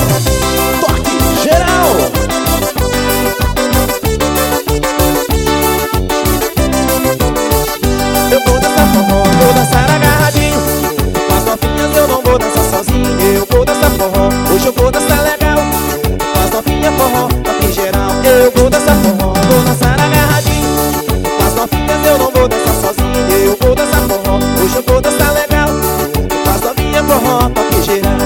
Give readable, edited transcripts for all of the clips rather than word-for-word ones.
Toque geral. Eu vou dançar forró, vou dançar agarradinho. Com as novinhas eu não vou dançar sozinho. Eu vou dançar forró, hoje eu vou dançar legal. Com as novinhas forró, toque geral. Eu vou dançar forró, vou dançar agarradinho. Com as novinhas eu não vou dançar sozinho. Eu vou dançar forró, hoje eu vou dançar legal. Com as novinhas forró, toque geral.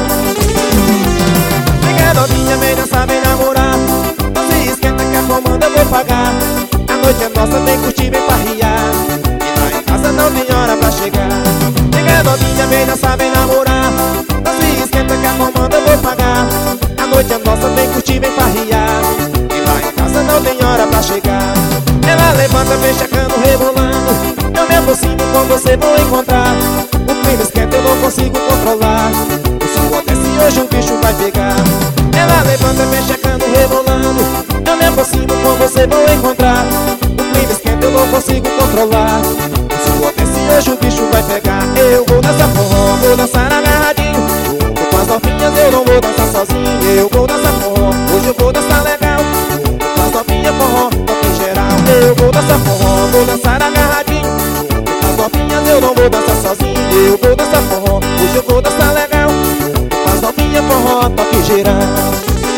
Vem novinha, vem dançar, vem namorar. Não se esquenta que a comanda eu vou pagar. A noite é nossa, vem curtir, vem farriar. Casa não tem hora pra chegar. Chega novinha, vem dançar, vem namorar. Não se esquenta que a comanda eu vou pagar. A noite é nossa, vem curtir, vem farriar. E lá em casa não tem hora pra chegar. Ela levanta, vem checando, rebolando. Eu me aproximo, com você vou encontrar. O clima esquenta, eu não consigo controlar. O suor desce, hoje o bicho vai pegar. Ela levanta, vem checando, rebolando. Eu me aproximo, com você vou encontrar. O clima esquenta, eu não consigo controlar. Hoje o bicho vai pegar. Eu vou dançar forró, vou dançar agarradinho. Com as novinhas eu não vou dançar sozinho. Eu vou dançar forró, hoje eu vou dançar legal. Com as novinhas forró, toque geral. Eu vou dançar forró, vou dançar agarradinho. Com as novinhas eu não vou dançar sozinho. Eu vou dançar forró, hoje eu vou dançar legal. Com as novinhas forró, toque geral.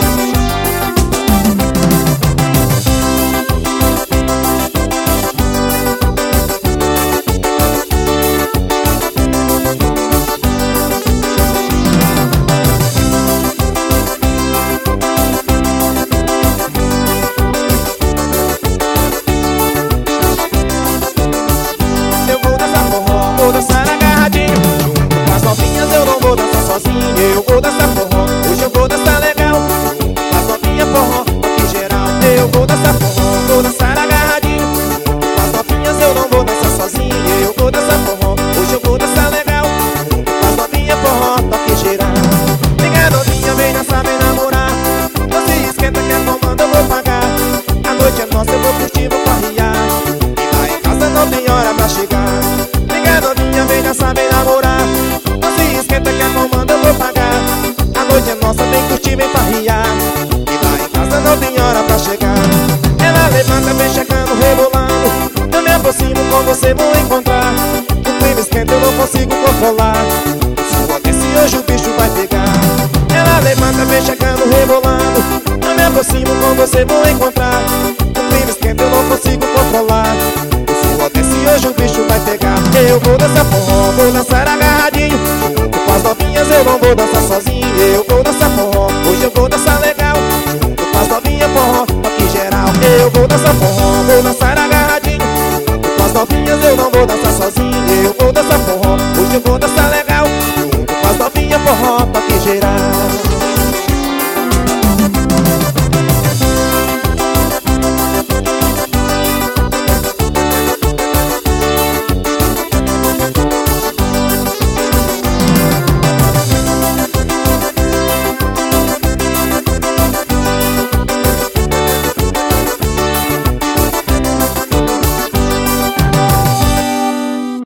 Eu vou dançar forró, hoje eu vou dançar legal. As novinhas forró, toque geral. Eu vou dançar forró, vou dançar agarradinho. As novinhas eu não vou dançar sozinho. Eu vou dançar forró, hoje eu vou dançar legal. As novinhas forró, toque geral. Vem novinha, vem dançar, vem namorar. Não se esquenta que a comanda eu vou pagar. A noite é nossa, eu vou curtir, vou farriar. E lá em casa não tem hora pra chegar. Vem novinha, vem dançar, vem namorar. Não se esquenta que a comanda eu vou pagar. A noite é nossa, vem curtir, vem farriar. E lá em casa não tem hora pra chegar. Ela levanta, vem checando, rebolando. Eu me aproximo, com você vou encontrar. O clima esquenta, eu não consigo controlar. Suor desce, hoje o bicho vai pegar. Ela levanta, vem checando, rebolando. Eu me aproximo, com você vou encontrar. O clima esquenta, eu não consigo controlar. Suor desce, hoje o bicho vai pegar. Eu vou dançar forró, vou dançar agarradinho. Com as novinhas eu não vou dançar sozinho. Eu vou dançar forró, hoje eu vou dançar legal. Com as novinhas forró, toque geral. Eu vou dançar forró, vou dançar agarradinho. Com as novinhas eu não vou dançar sozinho. Eu vou dançar forró, hoje eu vou dançar legal. Com as novinhas forró, toque geral.